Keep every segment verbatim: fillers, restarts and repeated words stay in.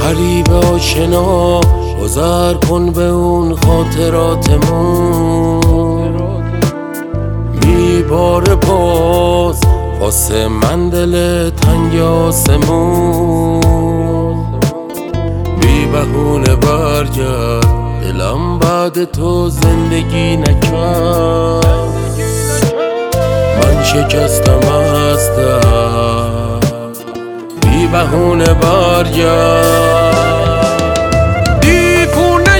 غریب آشنا گذر کن به اون خاطراتمون، میباره باز واسه من دل تنگ آسمون. بی بهونه برگرد دلم بعد تو زندگی نکرد، من شکستم از درد. بی بهونه برگرد، دیوونه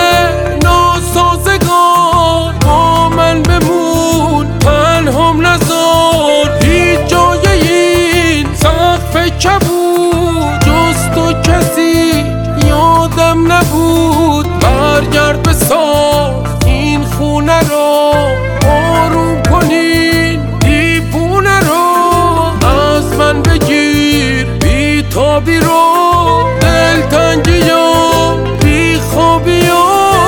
ناسازگار با من بمون، تنهام نذار هیچ جای این سقف کبود، جز تو کسی یادم نبود. برگرد بساز این خونه رو، آروم کنین دیوونه رو، از من بگیر بی تابی رو، دلتنگی و بی خوابی و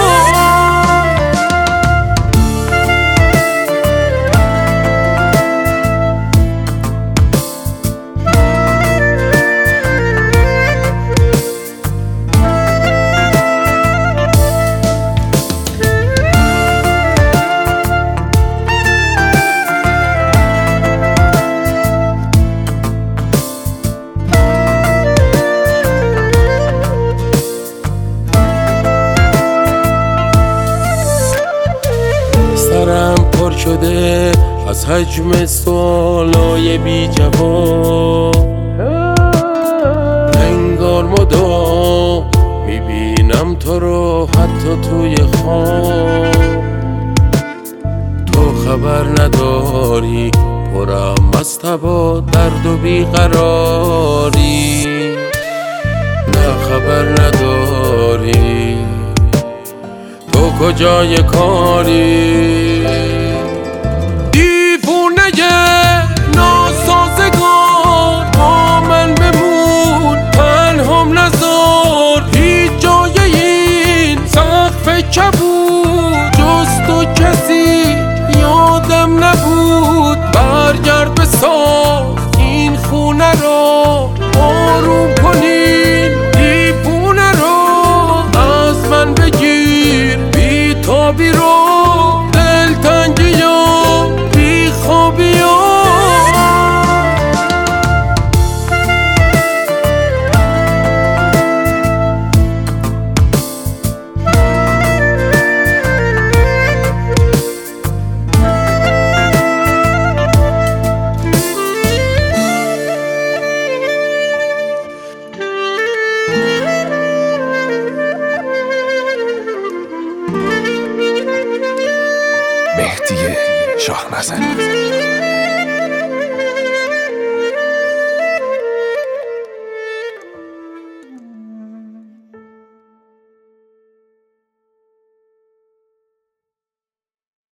سرم پر شده از حجم سوالای بی جواب، انگار مدام میبینم تو رو حتی توی خواب. تو خبر نداری پرم از تب و درد و بیقراری، نه خبر نداری تو کجای کاری. دیوونه ناسازگار با من بمون، تنهام نذار هیچ جای این سقف کبود، جز تو کسی یادم نبود. برگرد بساز این خونه رو،